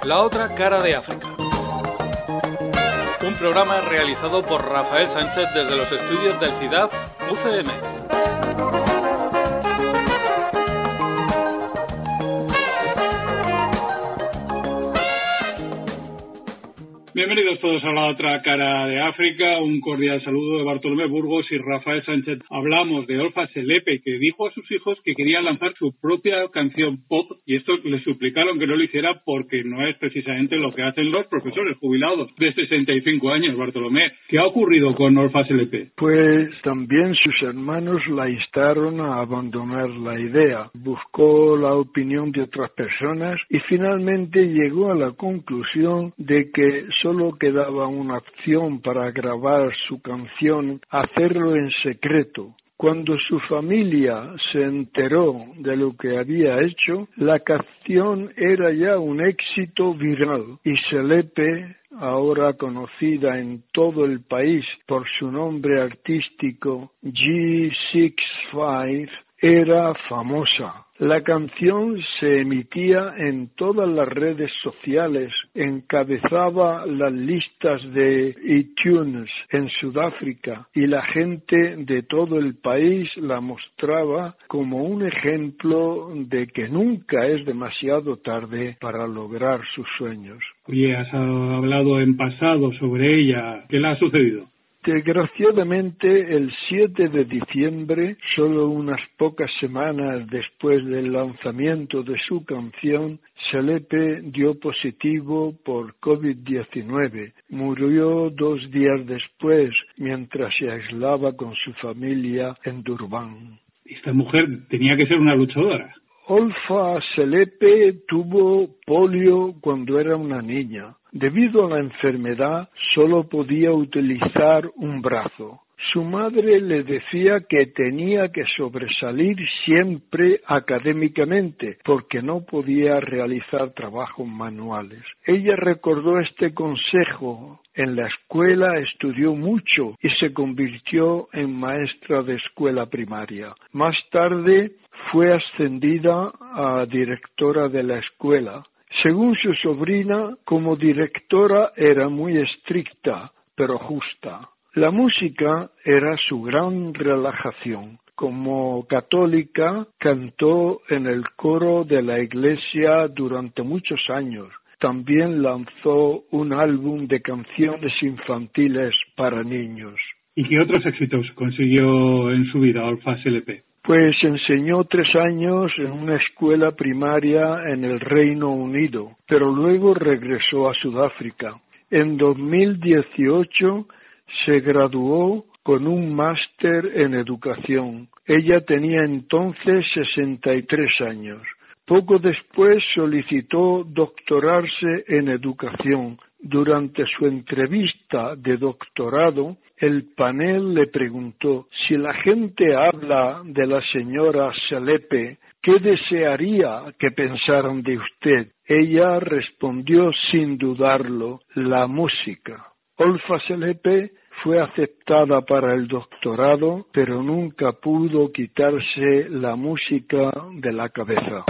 La otra cara de África. Un programa realizado por Rafael Sánchez desde los estudios del CIDAF UCM. Bienvenidos todos a La otra cara de África. Un cordial saludo de Bartolomé Burgos y Rafael Sánchez. Hablamos de Olfa Selepe, que dijo a sus hijos que quería lanzar su propia canción pop, y estos le suplicaron que no lo hiciera porque no es precisamente lo que hacen los profesores jubilados de 65 años. Bartolomé, ¿qué ha ocurrido con Olfa Selepe? Pues también sus hermanos la instaron a abandonar la idea. Buscó la opinión de otras personas y finalmente llegó a la conclusión de que solo quedaba una opción para grabar su canción, hacerlo en secreto. Cuando su familia se enteró de lo que había hecho, la canción era ya un éxito viral y Selepe, ahora conocida en todo el país por su nombre artístico G65, era famosa. La canción se emitía en todas las redes sociales, encabezaba las listas de iTunes en Sudáfrica y la gente de todo el país la mostraba como un ejemplo de que nunca es demasiado tarde para lograr sus sueños. Oye, has hablado en pasado sobre ella. ¿Qué le ha sucedido? Desgraciadamente, el 7 de diciembre, solo unas pocas semanas después del lanzamiento de su canción, Selepe dio positivo por COVID-19. Murió 2 días después, mientras se aislaba con su familia en Durban. Esta mujer tenía que ser una luchadora. Olfa Selepe tuvo polio cuando era una niña. Debido a la enfermedad, solo podía utilizar un brazo. Su madre le decía que tenía que sobresalir siempre académicamente, porque no podía realizar trabajos manuales. Ella recordó este consejo. En la escuela estudió mucho y se convirtió en maestra de escuela primaria. Más tarde fue ascendida a directora de la escuela. Según su sobrina, como directora era muy estricta, pero justa. La música era su gran relajación. Como católica, cantó en el coro de la iglesia durante muchos años. También lanzó un álbum de canciones infantiles para niños. ¿Y qué otros éxitos consiguió en su vida Olfa Selepe? Pues enseñó 3 años en una escuela primaria en el Reino Unido, pero luego regresó a Sudáfrica. En 2018 se graduó con un máster en educación. Ella tenía entonces 63 años. Poco después solicitó doctorarse en educación. Durante su entrevista de doctorado, el panel le preguntó: si la gente habla de la señora Selepe, ¿qué desearía que pensaran de usted? Ella respondió sin dudarlo: la música. Olfa Selepe fue aceptada para el doctorado, pero nunca pudo quitarse la música de la cabeza.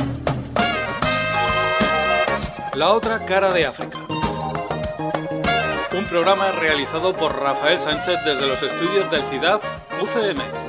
La otra cara de África. Un programa realizado por Rafael Sánchez desde los estudios del CIDAF UCM.